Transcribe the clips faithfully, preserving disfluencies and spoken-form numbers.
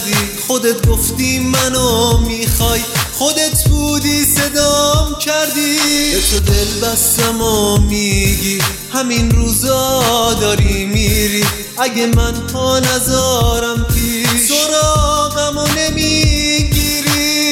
کردی، خودت گفتی منو میخوای، خودت بودی صدام کردی. به تو دل بستم و میگی همین روزا داری میری، اگه من پا نذارم پیش سراغمو نمیگیری.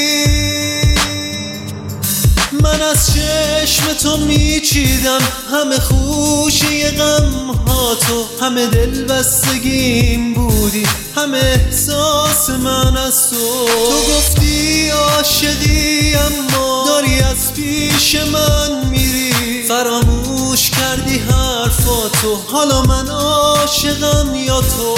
من از چشم تو میچیدم همه خوشه غم ها تو، همه دل بستگیم بودی، همه احساس من از تو. تو گفتی عاشقی اما داری از پیش من میری، فراموش کردی حرفاتو، حالا من عاشقم یا تو.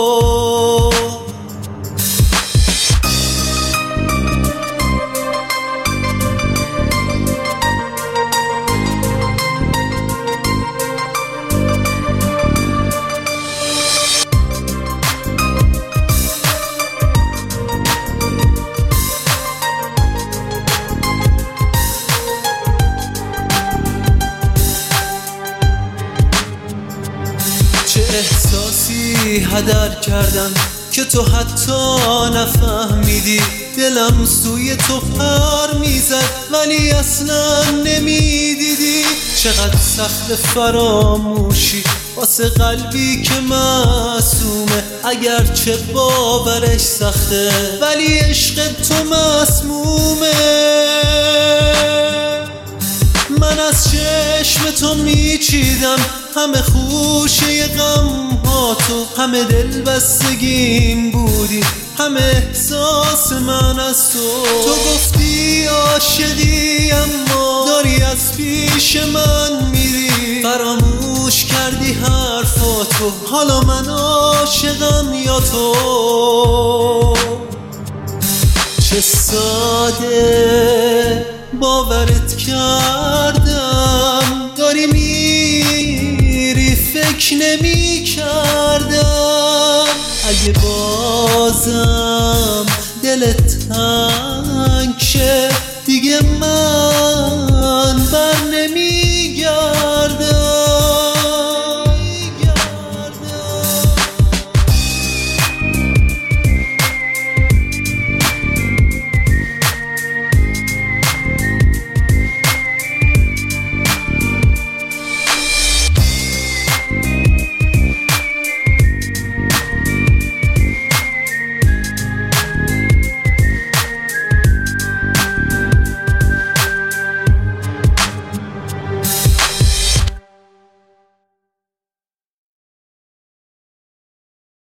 چه احساسی هدر کردم که تو حتی نفهمیدی، دلم سوی تو پر میزد ولی اصلا نمیدیدی. چقدر سخت فراموشی واسه قلبی که معصومه، اگرچه باورش سخته ولی عشق تو مسمومه. من از چشم تو میچیدم همه خوشه غم ها تو، همه دل بستگیم بودی، همه احساس من از تو. تو گفتی عاشقی اما داری از پیش من میری، فراموش کردی حرفاتو، حالا من عاشقم یا تو. چه ساده باورت کردم داری میری، فکر نمی کردم اگه بازم دلت